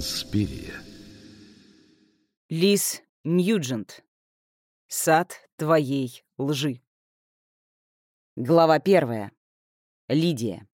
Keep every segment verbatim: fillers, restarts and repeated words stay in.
Инспирия. Лиз Ньюджент. Сад твоей лжи. Глава первая. Лидия.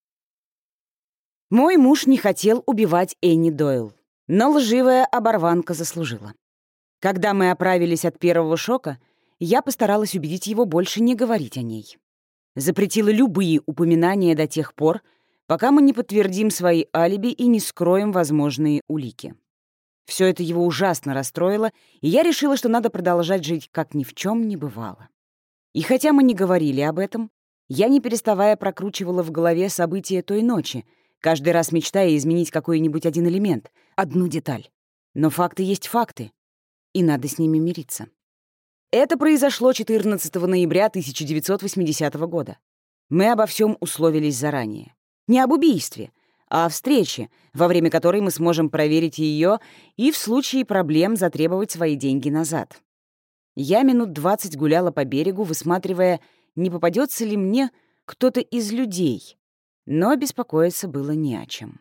Мой муж не хотел убивать Энни Дойл, но лживая оборванка заслужила. Когда мы оправились от первого шока, я постаралась убедить его больше не говорить о ней. Запретила любые упоминания до тех пор, пока мы не подтвердим свои алиби и не скроем возможные улики. Все это его ужасно расстроило, и я решила, что надо продолжать жить, как ни в чем не бывало. И хотя мы не говорили об этом, я, не переставая, прокручивала в голове события той ночи, каждый раз мечтая изменить какой-нибудь один элемент, одну деталь. Но факты есть факты, и надо с ними мириться. Это произошло четырнадцатого ноября тысяча девятьсот восьмидесятого года. Мы обо всем условились заранее. Не об убийстве, а о встрече, во время которой мы сможем проверить ее и в случае проблем затребовать свои деньги назад. Я минут двадцать гуляла по берегу, высматривая, не попадется ли мне кто-то из людей, но беспокоиться было не о чем.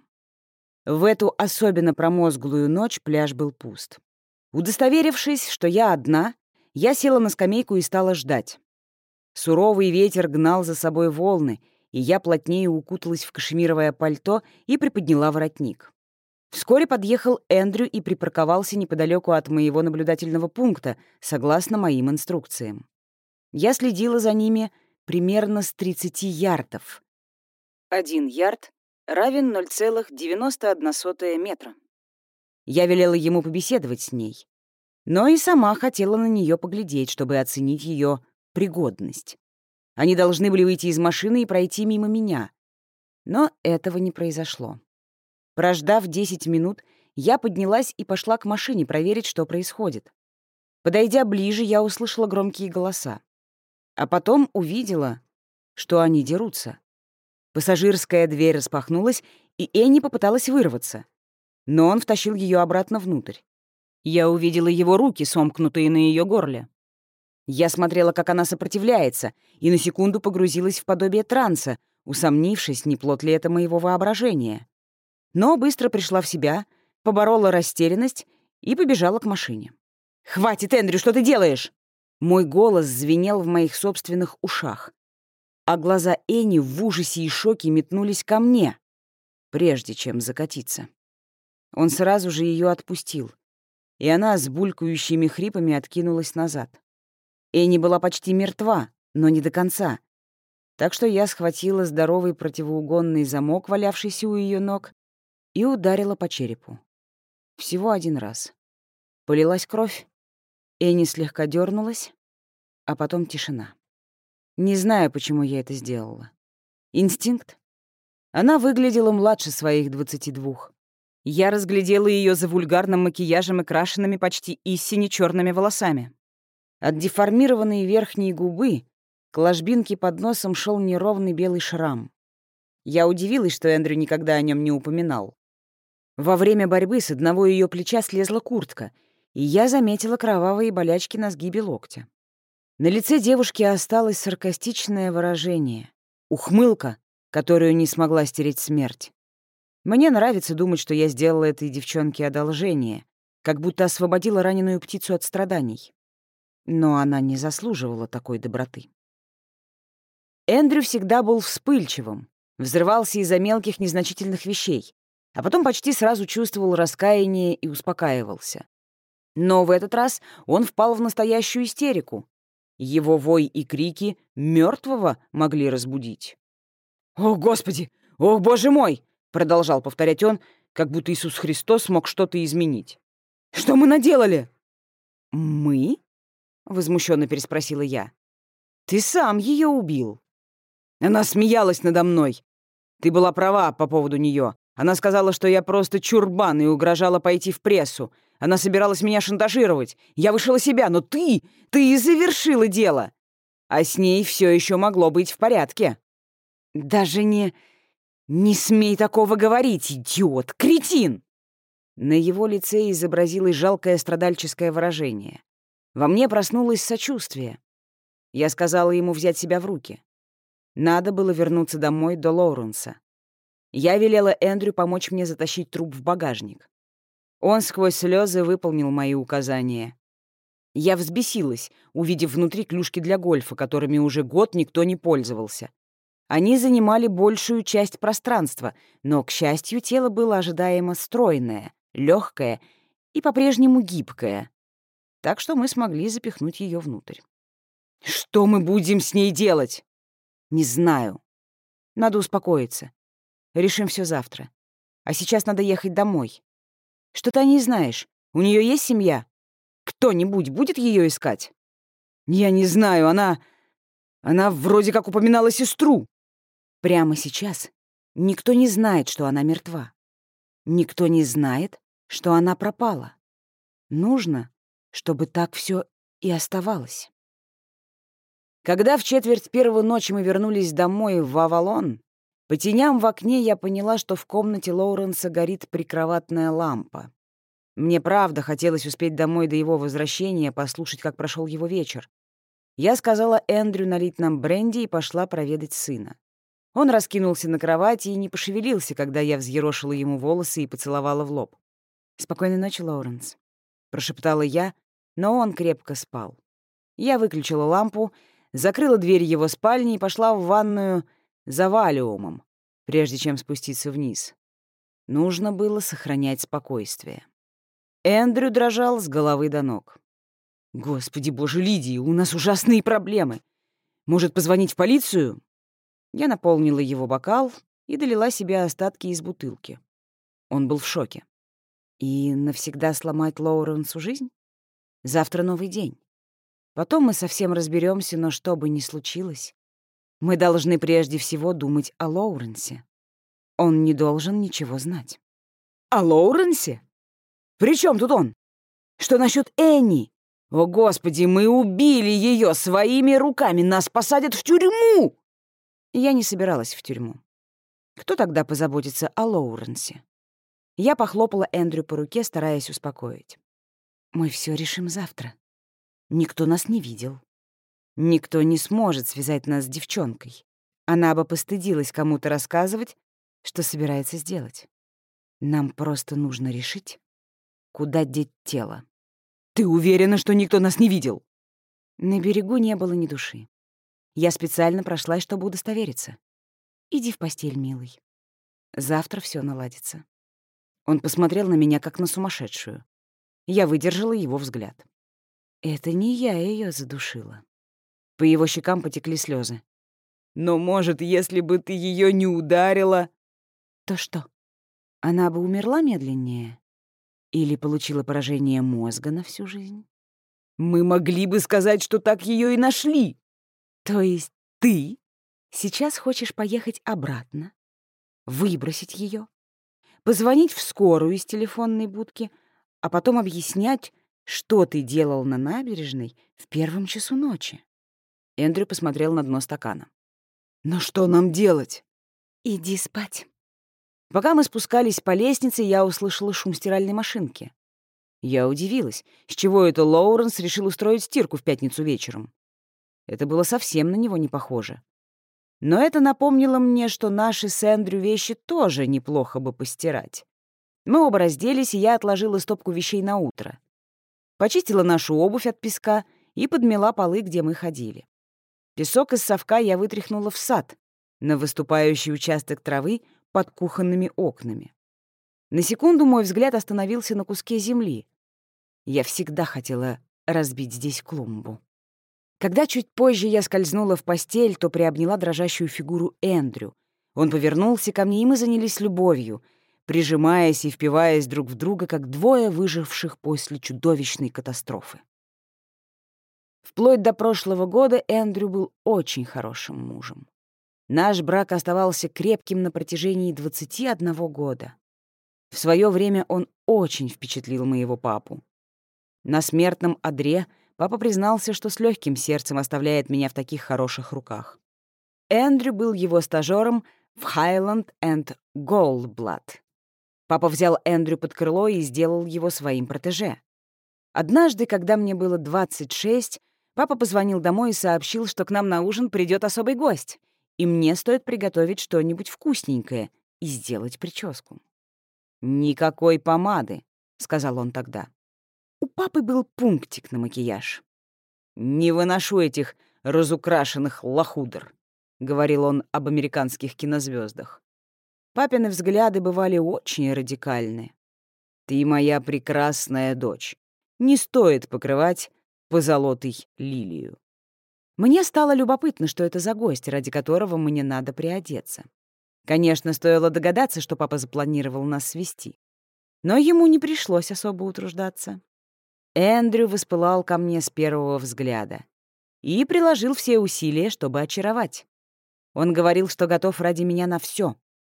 В эту особенно промозглую ночь пляж был пуст. Удостоверившись, что я одна, я села на скамейку и стала ждать. Суровый ветер гнал за собой волны, и я плотнее укуталась в кашемировое пальто и приподняла воротник. Вскоре подъехал Эндрю и припарковался неподалеку от моего наблюдательного пункта, согласно моим инструкциям. Я следила за ними примерно с тридцати ярдов. Один ярд равен ноль целых девяносто одна сотая метра. Я велела ему побеседовать с ней, но и сама хотела на нее поглядеть, чтобы оценить ее пригодность. Они должны были выйти из машины и пройти мимо меня. Но этого не произошло. Прождав десять минут, я поднялась и пошла к машине проверить, что происходит. Подойдя ближе, я услышала громкие голоса. А потом увидела, что они дерутся. Пассажирская дверь распахнулась, и Энни попыталась вырваться. Но он втащил ее обратно внутрь. Я увидела его руки, сомкнутые на ее горле. Я смотрела, как она сопротивляется, и на секунду погрузилась в подобие транса, усомнившись, не плод ли это моего воображения. Но быстро пришла в себя, поборола растерянность и побежала к машине. «Хватит, Эндрю, что ты делаешь?» Мой голос звенел в моих собственных ушах, а глаза Энни в ужасе и шоке метнулись ко мне, прежде чем закатиться. Он сразу же ее отпустил, и она с булькающими хрипами откинулась назад. Энни была почти мертва, но не до конца. Так что я схватила здоровый противоугонный замок, валявшийся у ее ног, и ударила по черепу. Всего один раз. Полилась кровь. Энни слегка дернулась, а потом тишина. Не знаю, почему я это сделала. Инстинкт? Она выглядела младше своих двадцати двух. Я разглядела ее за вульгарным макияжем и крашенными почти истине черными волосами. От деформированной верхней губы к ложбинке под носом шел неровный белый шрам. Я удивилась, что Эндрю никогда о нем не упоминал. Во время борьбы с одного ее плеча слезла куртка, и я заметила кровавые болячки на сгибе локтя. На лице девушки осталось саркастичное выражение. Ухмылка, которую не смогла стереть смерть. Мне нравится думать, что я сделала этой девчонке одолжение, как будто освободила раненую птицу от страданий. Но она не заслуживала такой доброты. Эндрю всегда был вспыльчивым, взрывался из-за мелких незначительных вещей, а потом почти сразу чувствовал раскаяние и успокаивался. Но в этот раз он впал в настоящую истерику. Его вой и крики мертвого могли разбудить. «О, Господи! О, Боже мой!» — продолжал повторять он, как будто Иисус Христос мог что-то изменить. «Что мы наделали?» «Мы?» — возмущенно переспросила я. «Ты сам ее убил». Она смеялась надо мной. Ты была права по поводу нее. Она сказала, что я просто чурбан, и угрожала пойти в прессу. Она собиралась меня шантажировать. Я вышла себя, но ты, ты и завершила дело. А с ней все еще могло быть в порядке. Даже не... Не смей такого говорить, идиот, кретин! На его лице изобразилось жалкое страдальческое выражение. Во мне проснулось сочувствие. Я сказала ему взять себя в руки. Надо было вернуться домой до Лоуренса. Я велела Эндрю помочь мне затащить труп в багажник. Он сквозь слезы выполнил мои указания. Я взбесилась, увидев внутри клюшки для гольфа, которыми уже год никто не пользовался. Они занимали большую часть пространства, но, к счастью, тело было ожидаемо стройное, легкое и по-прежнему гибкое. Так что мы смогли запихнуть ее внутрь. «Что мы будем с ней делать?» «Не знаю. Надо успокоиться. Решим все завтра. А сейчас надо ехать домой. Что ты о ней знаешь? У нее есть семья? Кто-нибудь будет ее искать?» «Я не знаю, она... Она вроде как упоминала сестру». Прямо сейчас никто не знает, что она мертва. Никто не знает, что она пропала. Нужно, чтобы так все и оставалось. Когда в четверть первого ночи мы вернулись домой в Авалон, по теням в окне я поняла, что в комнате Лоуренса горит прикроватная лампа. Мне правда хотелось успеть домой до его возвращения, послушать, как прошел его вечер. Я сказала Эндрю налить нам бренди и пошла проведать сына. Он раскинулся на кровати и не пошевелился, когда я взъерошила ему волосы и поцеловала в лоб. «Спокойной ночи, Лоуренс», — прошептала я, но он крепко спал. Я выключила лампу, закрыла дверь его спальни и пошла в ванную за валиумом, прежде чем спуститься вниз. Нужно было сохранять спокойствие. Эндрю дрожал с головы до ног. «Господи боже, Лидия, у нас ужасные проблемы. Может, позвонить в полицию?» Я наполнила его бокал и долила себе остатки из бутылки. Он был в шоке. И навсегда сломать Лоуренсу жизнь? Завтра новый день. Потом мы совсем разберемся, но что бы ни случилось, мы должны прежде всего думать о Лоуренсе. Он не должен ничего знать. О Лоуренсе? При чем тут он? Что насчет Энни? О, Господи, мы убили ее своими руками, нас посадят в тюрьму! Я не собиралась в тюрьму. Кто тогда позаботится о Лоуренсе? Я похлопала Эндрю по руке, стараясь успокоить. Мы все решим завтра. Никто нас не видел. Никто не сможет связать нас с девчонкой. Она бы постыдилась кому-то рассказывать, что собирается сделать. Нам просто нужно решить, куда деть тело. Ты уверена, что никто нас не видел? На берегу не было ни души. Я специально прошлась, чтобы удостовериться. Иди в постель, милый. Завтра все наладится. Он посмотрел на меня, как на сумасшедшую. Я выдержала его взгляд. Это не я ее задушила. По его щекам потекли слезы. Но, может, если бы ты ее не ударила... То что, она бы умерла медленнее? Или получила поражение мозга на всю жизнь? Мы могли бы сказать, что так ее и нашли. То есть ты сейчас хочешь поехать обратно, выбросить ее, позвонить в скорую из телефонной будки, а потом объяснять, что ты делал на набережной в первом часу ночи? Эндрю посмотрел на дно стакана. «Но что нам делать?» «Иди спать». Пока мы спускались по лестнице, я услышала шум стиральной машинки. Я удивилась, с чего это Лоуренс решил устроить стирку в пятницу вечером. Это было совсем на него не похоже. Но это напомнило мне, что наши с Эндрю вещи тоже неплохо бы постирать. Мы оба разделись, и я отложила стопку вещей на утро. Почистила нашу обувь от песка и подмела полы, где мы ходили. Песок из совка я вытряхнула в сад, на выступающий участок травы под кухонными окнами. На секунду мой взгляд остановился на куске земли. Я всегда хотела разбить здесь клумбу. Когда чуть позже я скользнула в постель, то приобняла дрожащую фигуру Эндрю. Он повернулся ко мне, и мы занялись любовью, прижимаясь и впиваясь друг в друга, как двое выживших после чудовищной катастрофы. Вплоть до прошлого года Эндрю был очень хорошим мужем. Наш брак оставался крепким на протяжении двадцати одного года. В свое время он очень впечатлил моего папу. На смертном одре папа признался, что с легким сердцем оставляет меня в таких хороших руках. Эндрю был его стажером в Highland and Goldblatt. Папа взял Эндрю под крыло и сделал его своим протеже. Однажды, когда мне было двадцать шесть, папа позвонил домой и сообщил, что к нам на ужин придет особый гость, и мне стоит приготовить что-нибудь вкусненькое и сделать прическу. Никакой помады, сказал он тогда. У папы был пунктик на макияж. «Не выношу этих разукрашенных лохудр», — говорил он об американских кинозвездах. Папины взгляды бывали очень радикальны. «Ты моя прекрасная дочь. Не стоит покрывать позолотой лилию». Мне стало любопытно, что это за гость, ради которого мне надо приодеться. Конечно, стоило догадаться, что папа запланировал нас свести. Но ему не пришлось особо утруждаться. Эндрю воспылал ко мне с первого взгляда и приложил все усилия, чтобы очаровать. Он говорил, что готов ради меня на все.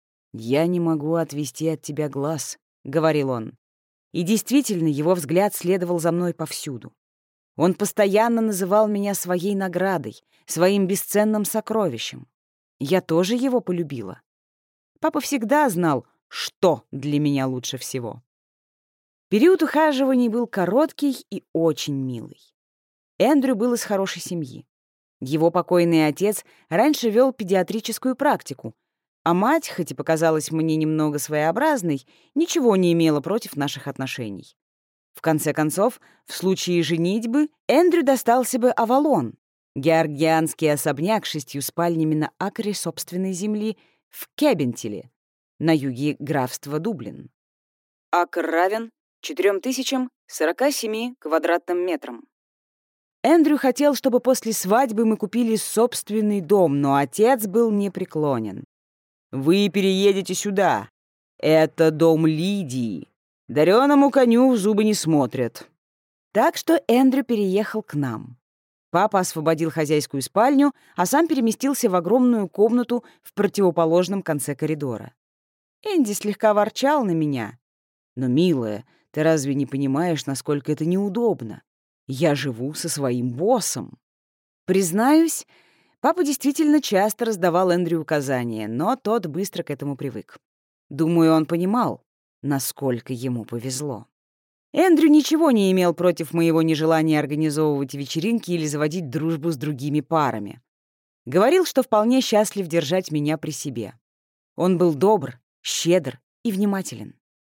«Я не могу отвести от тебя глаз», — говорил он. И действительно, его взгляд следовал за мной повсюду. Он постоянно называл меня своей наградой, своим бесценным сокровищем. Я тоже его полюбила. Папа всегда знал, что для меня лучше всего. Период ухаживаний был короткий и очень милый. Эндрю был из хорошей семьи. Его покойный отец раньше вел педиатрическую практику, а мать, хоть и показалась мне немного своеобразной, ничего не имела против наших отношений. В конце концов, в случае женитьбы Эндрю достался бы Авалон, георгианский особняк с шестью спальнями на акре собственной земли в Кебентиле, на юге графства Дублин. Акр равен четырем тысячам сорока семи квадратным метрам. Эндрю хотел, чтобы после свадьбы мы купили собственный дом, но отец был непреклонен. «Вы переедете сюда. Это дом Лидии. Дареному коню в зубы не смотрят». Так что Эндрю переехал к нам. Папа освободил хозяйскую спальню, а сам переместился в огромную комнату в противоположном конце коридора. Энди слегка ворчал на меня. «Но, милая, ты разве не понимаешь, насколько это неудобно? Я живу со своим боссом». Признаюсь, папа действительно часто раздавал Эндрю указания, но тот быстро к этому привык. Думаю, он понимал, насколько ему повезло. Эндрю ничего не имел против моего нежелания организовывать вечеринки или заводить дружбу с другими парами. Говорил, что вполне счастлив держать меня при себе. Он был добр, щедр и внимателен.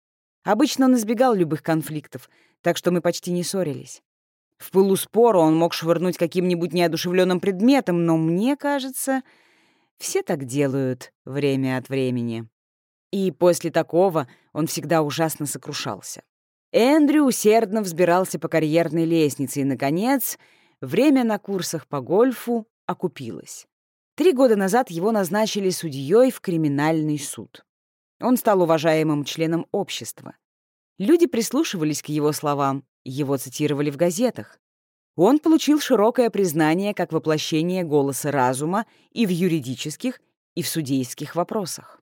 Обычно он избегал любых конфликтов, так что мы почти не ссорились. В пылу спора он мог швырнуть каким-нибудь неодушевленным предметом, но мне кажется, все так делают время от времени. И после такого он всегда ужасно сокрушался. Эндрю усердно взбирался по карьерной лестнице, и, наконец, время на курсах по гольфу окупилось. Три года назад его назначили судьей в криминальный суд. Он стал уважаемым членом общества. Люди прислушивались к его словам, его цитировали в газетах. Он получил широкое признание как воплощение голоса разума и в юридических, и в судейских вопросах.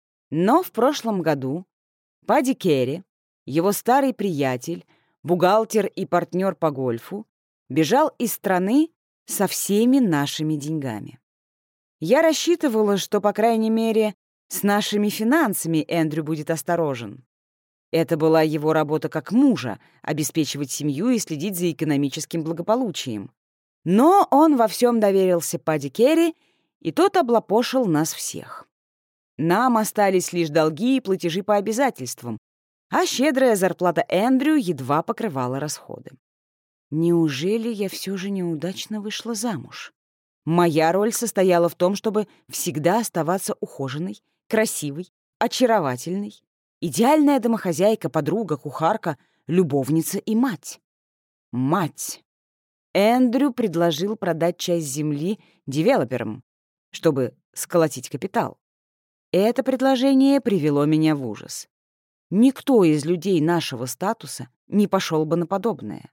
Но в прошлом году Падди Керри, его старый приятель, бухгалтер и партнер по гольфу, бежал из страны со всеми нашими деньгами. Я рассчитывала, что, по крайней мере, с нашими финансами Эндрю будет осторожен. Это была его работа как мужа — обеспечивать семью и следить за экономическим благополучием. Но он во всем доверился Падди Керри, и тот облапошил нас всех. Нам остались лишь долги и платежи по обязательствам, а щедрая зарплата Эндрю едва покрывала расходы. Неужели я все же неудачно вышла замуж? Моя роль состояла в том, чтобы всегда оставаться ухоженной, красивой, очаровательной, идеальная домохозяйка, подруга, кухарка, любовница и мать. Мать. Эндрю предложил продать часть земли девелоперам, чтобы сколотить капитал. Это предложение привело меня в ужас. Никто из людей нашего статуса не пошел бы на подобное.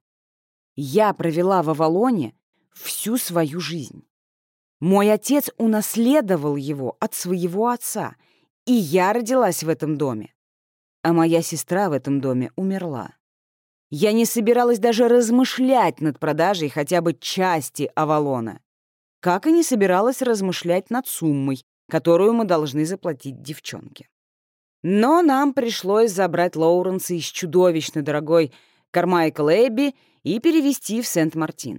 Я провела в Авалоне всю свою жизнь. Мой отец унаследовал его от своего отца, и я родилась в этом доме. А моя сестра в этом доме умерла. Я не собиралась даже размышлять над продажей хотя бы части Авалона, как и не собиралась размышлять над суммой, которую мы должны заплатить девчонке. Но нам пришлось забрать Лоуренса из чудовищно дорогой Кармайкл Эбби и перевезти в Сент-Мартин.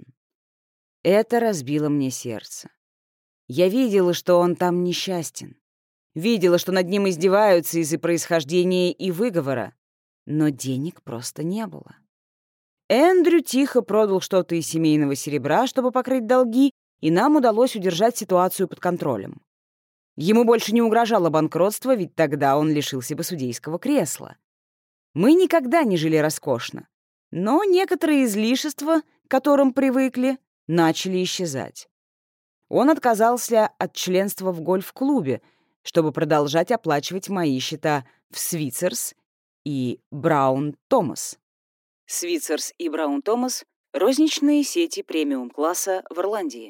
Это разбило мне сердце. Я видела, что он там несчастен. Видела, что над ним издеваются из-за происхождения и выговора. но денег просто не было. Эндрю тихо продал что-то из семейного серебра, чтобы покрыть долги, и нам удалось удержать ситуацию под контролем. Ему больше не угрожало банкротство, ведь тогда он лишился бы судейского кресла. Мы никогда не жили роскошно, но некоторые излишества, к которым привыкли, начали исчезать. Он отказался от членства в гольф-клубе, чтобы продолжать оплачивать мои счета в Свитцерс и Браун Томас. Свитцерс и Браун Томас — розничные сети премиум-класса в Ирландии.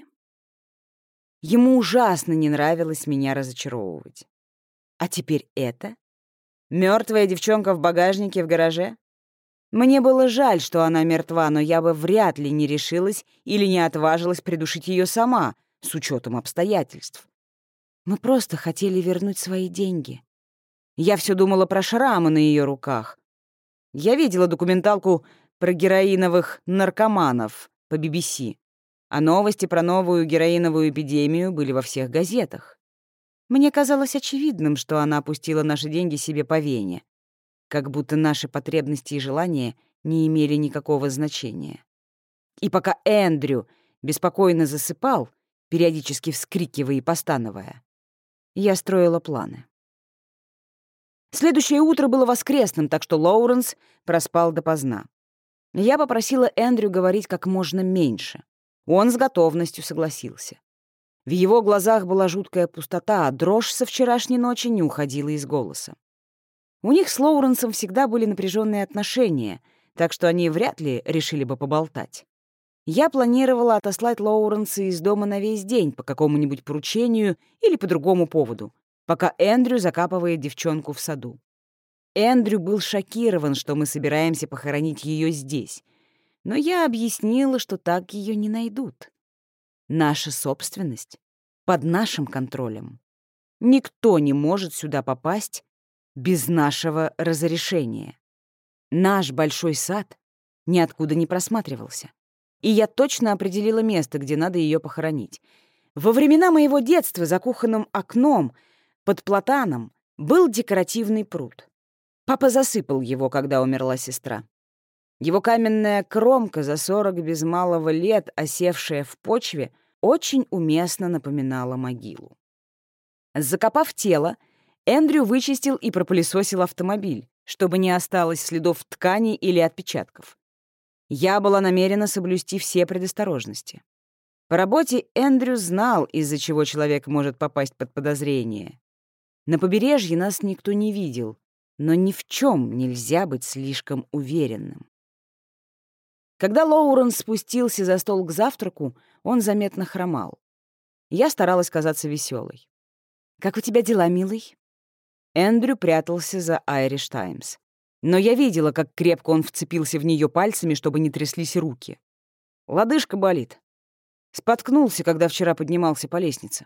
Ему ужасно не нравилось меня разочаровывать. А теперь это? Мертвая девчонка в багажнике в гараже? Мне было жаль, что она мертва, но я бы вряд ли не решилась или не отважилась придушить ее сама, с учетом обстоятельств. Мы просто хотели вернуть свои деньги. Я все думала про шрамы на ее руках. Я видела документалку про героиновых наркоманов по би би си, а новости про новую героиновую эпидемию были во всех газетах. Мне казалось очевидным, что она опустила наши деньги себе по вене, как будто наши потребности и желания не имели никакого значения. И пока Эндрю беспокойно засыпал, периодически вскрикивая и постановая, я строила планы. Следующее утро было воскресным, так что Лоуренс проспал допоздна. Я попросила Эндрю говорить как можно меньше. Он с готовностью согласился. В его глазах была жуткая пустота, а дрожь со вчерашней ночи не уходила из голоса. У них с Лоуренсом всегда были напряженные отношения, так что они вряд ли решили бы поболтать. Я планировала отослать Лоуренса из дома на весь день по какому-нибудь поручению или по другому поводу, пока Эндрю закапывает девчонку в саду. Эндрю был шокирован, что мы собираемся похоронить ее здесь, но я объяснила, что так ее не найдут. Наша собственность под нашим контролем. Никто не может сюда попасть без нашего разрешения. Наш большой сад ниоткуда не просматривался, и я точно определила место, где надо ее похоронить. Во времена моего детства за кухонным окном под платаном был декоративный пруд. Папа засыпал его, когда умерла сестра. Его каменная кромка за сорок без малого лет, осевшая в почве, очень уместно напоминала могилу. Закопав тело, Эндрю вычистил и пропылесосил автомобиль, чтобы не осталось следов ткани или отпечатков. Я была намерена соблюсти все предосторожности. По работе Эндрю знал, из-за чего человек может попасть под подозрение. На побережье нас никто не видел, но ни в чем нельзя быть слишком уверенным. Когда Лоуренс спустился за стол к завтраку, он заметно хромал. Я старалась казаться веселой. «Как у тебя дела, милый?» Эндрю прятался за «Айриш Таймс». Но я видела, как крепко он вцепился в нее пальцами, чтобы не тряслись руки. Лодыжка болит. Споткнулся, когда вчера поднимался по лестнице.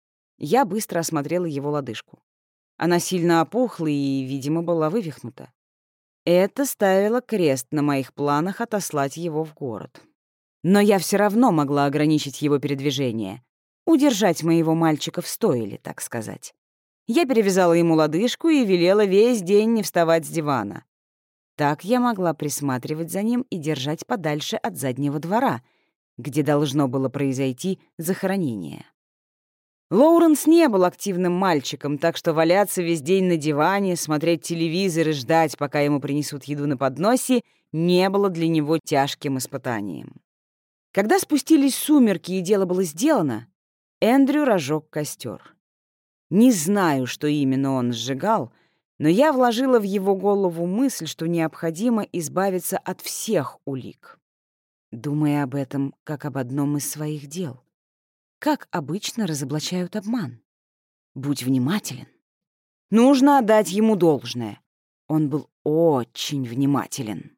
Я быстро осмотрела его лодыжку. Она сильно опухла и, видимо, была вывихнута. Это ставило крест на моих планах отослать его в город. Но я все равно могла ограничить его передвижение, удержать моего мальчика в стойле, так сказать. Я перевязала ему лодыжку и велела весь день не вставать с дивана. Так я могла присматривать за ним и держать подальше от заднего двора, где должно было произойти захоронение. Лоуренс не был активным мальчиком, так что валяться весь день на диване, смотреть телевизор и ждать, пока ему принесут еду на подносе, не было для него тяжким испытанием. Когда спустились сумерки и дело было сделано, Эндрю разжег костер. Не знаю, что именно он сжигал, но я вложила в его голову мысль, что необходимо избавиться от всех улик, думая об этом как об одном из своих дел. Как обычно разоблачают обман. Будь внимателен. Нужно отдать ему должное. Он был очень внимателен.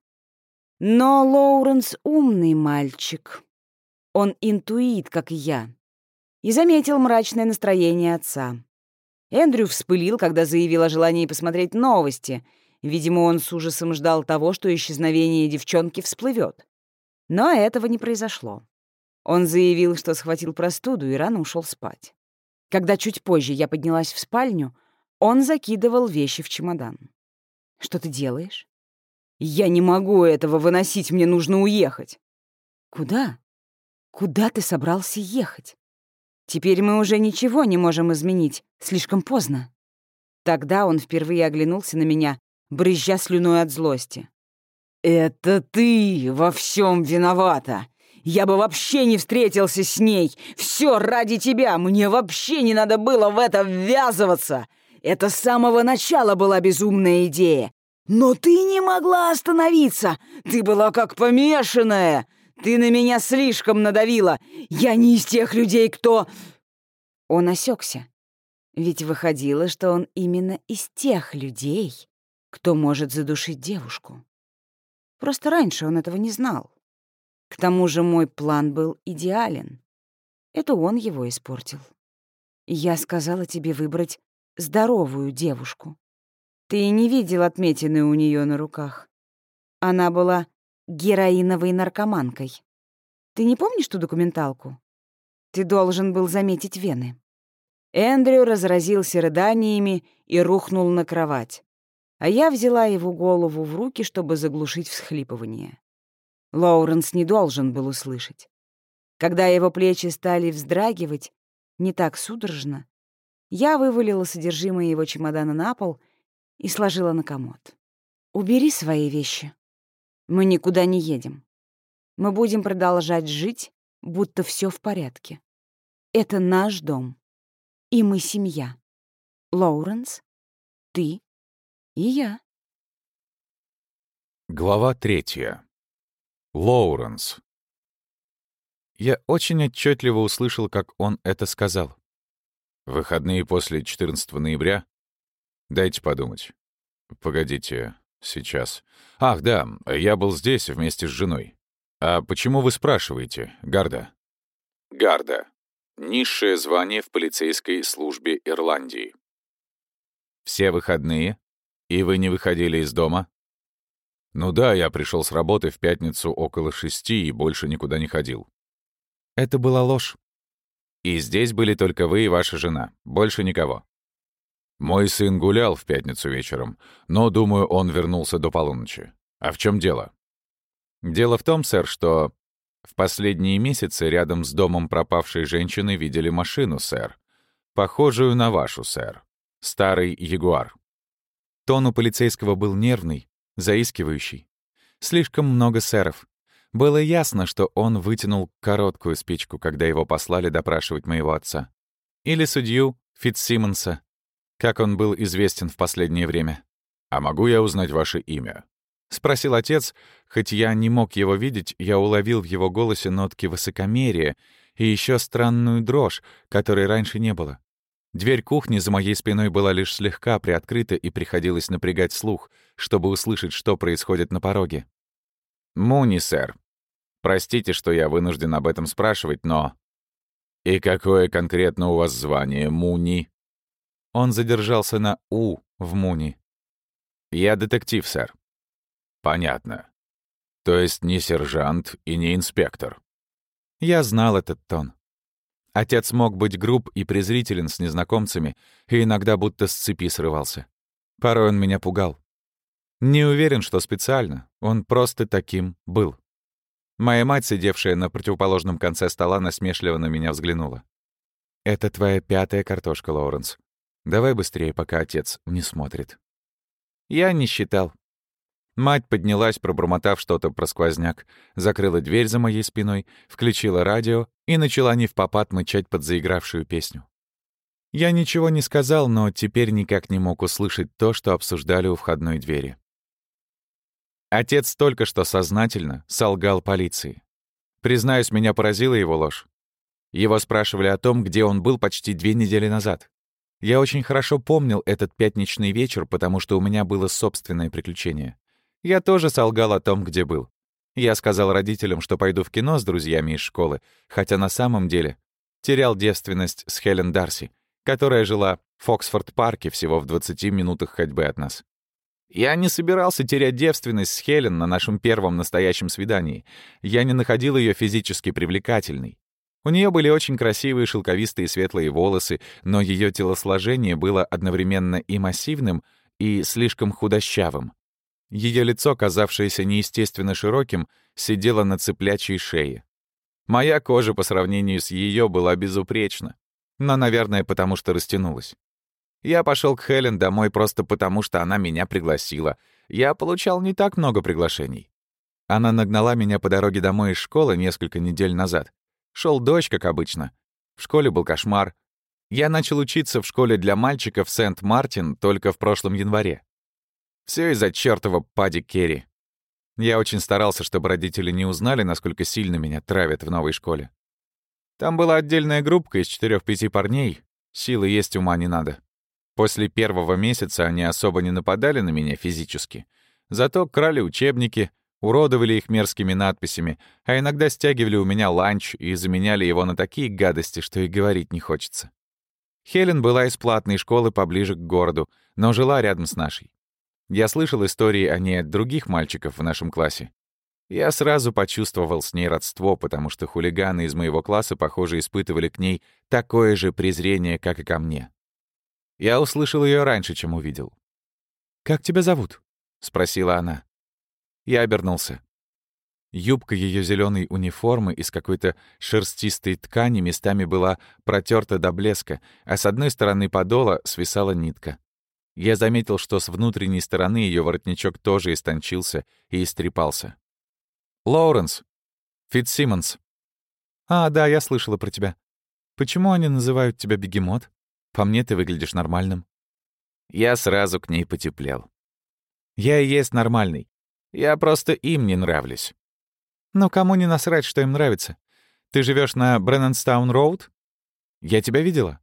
Но Лоуренс умный мальчик. Он интуит, как и я. И заметил мрачное настроение отца. Эндрю вспылил, когда заявил о желании посмотреть новости. Видимо, он с ужасом ждал того, что исчезновение девчонки всплывет. Но этого не произошло. Он заявил, что схватил простуду и рано ушел спать. Когда чуть позже я поднялась в спальню, он закидывал вещи в чемодан. «Что ты делаешь?» Я не могу этого выносить, мне нужно уехать». «Куда? Куда ты собрался ехать? Теперь мы уже ничего не можем изменить, слишком поздно». Тогда он впервые оглянулся на меня, брызжа слюной от злости. «Это ты во всем виновата! Я бы вообще не встретился с ней! Все ради тебя! Мне вообще не надо было в это ввязываться! Это с самого начала была безумная идея! Но ты не могла остановиться! Ты была как помешанная! Ты на меня слишком надавила! Я не из тех людей, кто...» Он осекся. Ведь выходило, что он именно из тех людей, кто может задушить девушку. Просто раньше он этого не знал. К тому же мой план был идеален. Это он его испортил. Я сказала тебе выбрать здоровую девушку. Ты не видел отметины у нее на руках. Она была героиновой наркоманкой. Ты не помнишь ту документалку? Ты должен был заметить вены. Эндрю разразился рыданиями и рухнул на кровать, а я взяла его голову в руки, чтобы заглушить всхлипывание. Лоуренс не должен был услышать. Когда его плечи стали вздрагивать, не так судорожно, я вывалила содержимое его чемодана на пол и сложила на комод. «Убери свои вещи. Мы никуда не едем. Мы будем продолжать жить, будто все в порядке. Это наш дом. И мы семья. Лоуренс, ты и я». Глава третья. Лоуренс. Я очень отчетливо услышал, как он это сказал. Выходные после четырнадцатого ноября? Дайте подумать. Погодите, сейчас. Ах, да, я был здесь вместе с женой. А почему вы спрашиваете, Гарда? Гарда. Низшее звание в полицейской службе Ирландии. Все выходные? И вы не выходили из дома? Ну да, я пришел с работы в пятницу около шести и больше никуда не ходил. Это была ложь. И здесь были только вы и ваша жена, больше никого. Мой сын гулял в пятницу вечером, но, думаю, он вернулся до полуночи. А в чем дело? Дело в том, сэр, что в последние месяцы рядом с домом пропавшей женщины видели машину, сэр. Похожую на вашу, сэр. Старый Ягуар. Тон у полицейского был нервный, заискивающий. Слишком много сэров. Было ясно, что он вытянул короткую спичку, когда его послали допрашивать моего отца. Или судью Фитцсимонса, как он был известен в последнее время. «А могу я узнать ваше имя?» — спросил отец. Хоть я не мог его видеть, я уловил в его голосе нотки высокомерия и еще странную дрожь, которой раньше не было. Дверь кухни за моей спиной была лишь слегка приоткрыта, и приходилось напрягать слух, чтобы услышать, что происходит на пороге. «Муни, сэр. Простите, что я вынужден об этом спрашивать, но...» «И какое конкретно у вас звание, Муни?» Он задержался на «у» в Муни. «Я детектив, сэр». «Понятно. То есть не сержант и не инспектор». Я знал этот тон. Отец мог быть груб и презрителен с незнакомцами, и иногда будто с цепи срывался. Порой он меня пугал. Не уверен, что специально, он просто таким был. Моя мать, сидевшая на противоположном конце стола, насмешливо на меня взглянула. «Это твоя пятая картошка, Лоуренс. Давай быстрее, пока отец не смотрит». Я не считал. Мать поднялась, пробормотав что-то про сквозняк, закрыла дверь за моей спиной, включила радио и начала невпопад мычать под заигравшую песню. Я ничего не сказал, но теперь никак не мог услышать то, что обсуждали у входной двери. Отец только что сознательно солгал полиции. Признаюсь, меня поразила его ложь. Его спрашивали о том, где он был почти две недели назад. Я очень хорошо помнил этот пятничный вечер, потому что у меня было собственное приключение. Я тоже солгал о том, где был. Я сказал родителям, что пойду в кино с друзьями из школы, хотя на самом деле терял девственность с Хелен Дарси, которая жила в Оксфорд-парке всего в двадцати минутах ходьбы от нас. Я не собирался терять девственность с Хелен на нашем первом настоящем свидании. Я не находил ее физически привлекательной. У нее были очень красивые шелковистые светлые волосы, но ее телосложение было одновременно и массивным, и слишком худощавым. Ее лицо, казавшееся неестественно широким, сидело на цыплячьей шее. Моя кожа по сравнению с ее была безупречна, но, наверное, потому что растянулась. Я пошел к Хелен домой просто потому, что она меня пригласила. Я получал не так много приглашений. Она нагнала меня по дороге домой из школы несколько недель назад. Шел дождь, как обычно. В школе был кошмар. Я начал учиться в школе для мальчиков Сент-Мартин только в прошлом январе. Все из-за чёртова Падди Керри. Я очень старался, чтобы родители не узнали, насколько сильно меня травят в новой школе. Там была отдельная группка из четырёх-пяти парней. Силы есть, ума не надо. После первого месяца они особо не нападали на меня физически. Зато крали учебники, уродовали их мерзкими надписями, а иногда стягивали у меня ланч и заменяли его на такие гадости, что и говорить не хочется. Хелен была из платной школы поближе к городу, но жила рядом с нашей. Я слышал истории о ней от других мальчиков в нашем классе. Я сразу почувствовал с ней родство, потому что хулиганы из моего класса, похоже, испытывали к ней такое же презрение, как и ко мне. Я услышал ее раньше, чем увидел. «Как тебя зовут?» — спросила она. Я обернулся. Юбка ее зеленой униформы из какой-то шерстистой ткани местами была протерта до блеска, а с одной стороны подола свисала нитка. Я заметил, что с внутренней стороны ее воротничок тоже истончился и истрепался. «Лоуренс. Фитцсимонс». «А, да, я слышала про тебя. Почему они называют тебя бегемот? По мне ты выглядишь нормальным». Я сразу к ней потеплел. «Я и есть нормальный. Я просто им не нравлюсь». «Но кому не насрать, что им нравится? Ты живешь на Бреннанстаун-роуд? Я тебя видела?»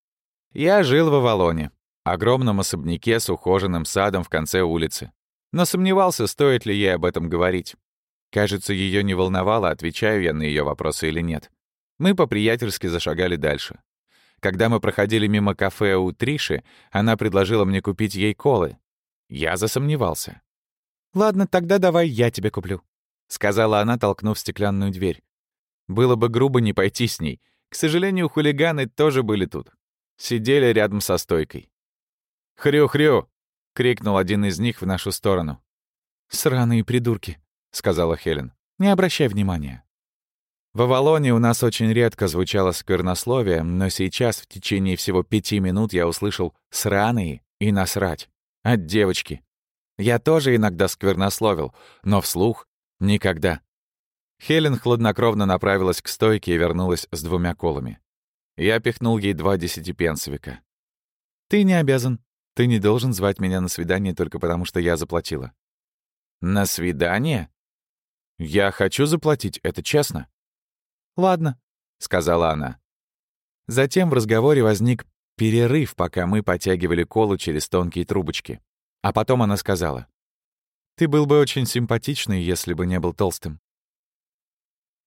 Я жил в Авалоне, огромном особняке с ухоженным садом в конце улицы. Но сомневался, стоит ли ей об этом говорить. Кажется, ее не волновало, отвечаю я на ее вопросы или нет. Мы по-приятельски зашагали дальше. Когда мы проходили мимо кафе у Триши, она предложила мне купить ей колы. Я засомневался. «Ладно, тогда давай я тебе куплю», — сказала она, толкнув стеклянную дверь. Было бы грубо не пойти с ней. К сожалению, хулиганы тоже были тут. Сидели рядом со стойкой. «Хрю-хрю!» — крикнул один из них в нашу сторону. «Сраные придурки», — сказала Хелен. «Не обращай внимания». В Авалоне у нас очень редко звучало сквернословие, но сейчас в течение всего пяти минут я услышал «сраные» и «насрать» от девочки. Я тоже иногда сквернословил, но вслух — никогда. Хелен хладнокровно направилась к стойке и вернулась с двумя колами. Я пихнул ей два десятипенсовика. «Ты не обязан. Ты не должен звать меня на свидание только потому, что я заплатила». «На свидание? Я хочу заплатить, это честно». «Ладно», — сказала она. Затем в разговоре возник перерыв, пока мы потягивали колу через тонкие трубочки. А потом она сказала: «Ты был бы очень симпатичный, если бы не был толстым».